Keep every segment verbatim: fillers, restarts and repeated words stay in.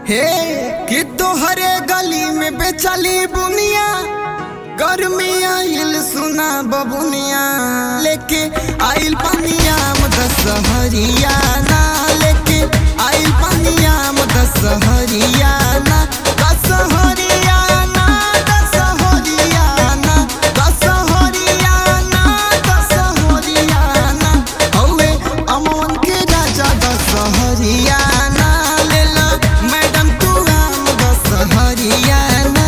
हे कि तोहरे गली में बेचली बुनिया गर्मी आइल सुना बबुनिया लेके आइल पनिया दशहरिया ना लेके आइल पनिया दशहरिया ना दशहरिया ना दशहरिया ना दशहरिया ना दशहरिया ना हौवे अमन के राजा दशहरिया ना लेला मैडम तू आम दशहरिया ना।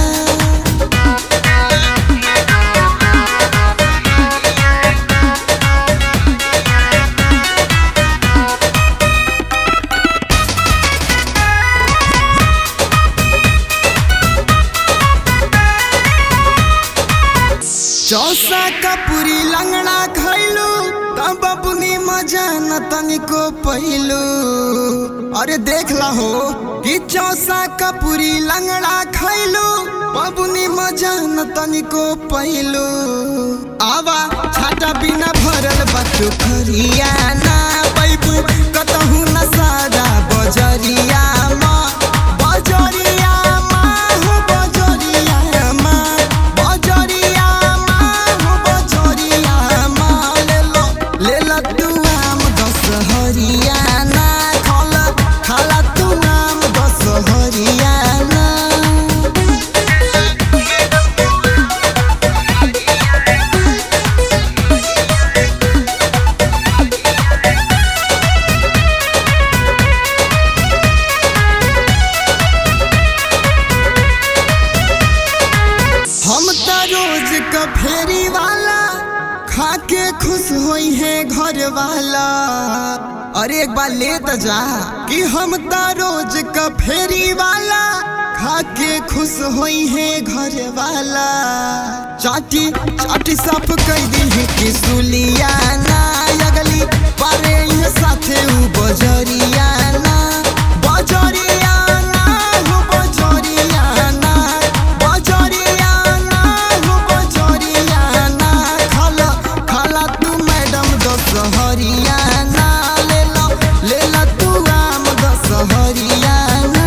चौसा का पूरी लंगड़ा खैलू तब बबुनी मजा न तनिको पहिलू। अरे देख ला हो कि चौसा का पूरी लंगड़ा खैलू बबुनी मजा न तनिको पहिलू। आवा छाटा बिना भरल बटु खरिया ना पैबू कतहू न सारा बजरिया माँ बजरिया माँ हो बजरिया माँ बजरिया दशहरिया ना खाला खाला तू आम दशहरिया ना। हम तो रोज का फेरी वाला खा के खुश होई है घर वाला। अरे एक बार ले तो जा कि हम तो रोज का फेरी वाला खा के खुश होई है घर वाला। चाटी चाटी साफ कर दी है कि सुलिया ना अगली पारे साथे उ बजरिया ना बजरिया ना हो बजरिया ना बजरिया ना हो बजरिया ना खाला खाला तू मैडम दशहरिया ना लेला लेला तू आम दशहरिया ना।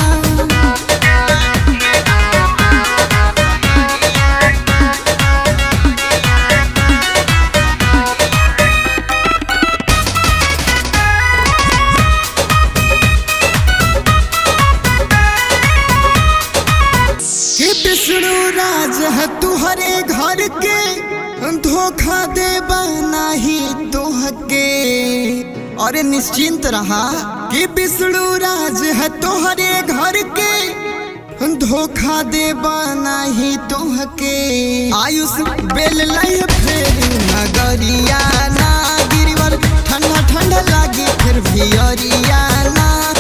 कि विष्णु राज है तुहरे घर के धोखा दे बनाही तोहके। अरे निश्चिंत रहा कि विष्णु राज है तोहरे घर के धोखा दे बनाही तोहके। आयुष बेल लय फेर नगरिया ना गिरवर ठंडा ठंडा लागी फिर भी अरिया ना।